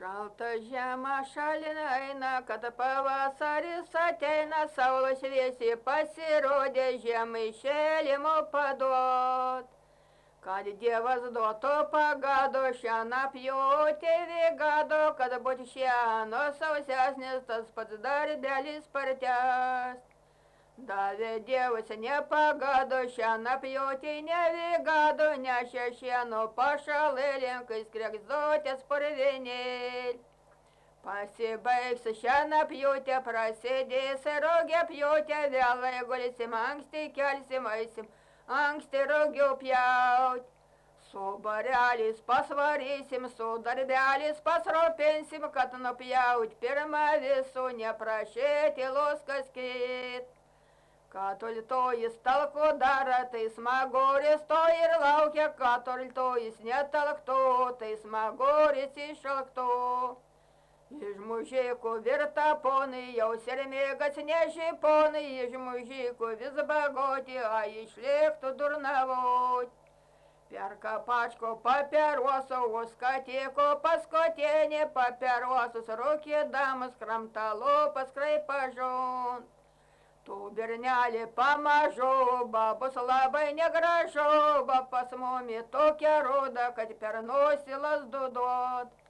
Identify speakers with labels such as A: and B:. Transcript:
A: Šalta žiema šalina eina, kad pavasaris ateina, saulė šviesiai pasirodė, žiemai šėlimo paduot. Kad Dievas duotų pagado, šiandien pjūti vygado, kad būtų šieno sausesnis, tas pats darbelis spartesnis. Davė Dievas nepagado, šiandien pjūti nevygado, nešė šieno pašalėlėm, kai skregzdotės purvinėl. Pasibaigs šiandien pjūtė, prasidės rugė pjūtė, vėlai gulsim, anksti kelsim, eisim, anksti rugių pjaut. Su bareliais pasvarysim, su darbelis pasrūpinsim, kad nupjaut pirmą visų, neprašyti luskas kit. Kad ultojis talko dara, tai smaguris to ir laukia, kad ultojis netalktų, tai smaguris išalktų. Iš mužikų virta ponai, jau sermėgas nežiponai, iš mužikų vis bagoti, a išlėktų durnavot. Perka pačko papieroso, uskatėko paskotienė, papierosus rūkydamas, kramtalo paskraipa žont. Tu bernelį pamažu, bus labai negražu, pas mumi tokia ruda, kad per nosį lasdu duot.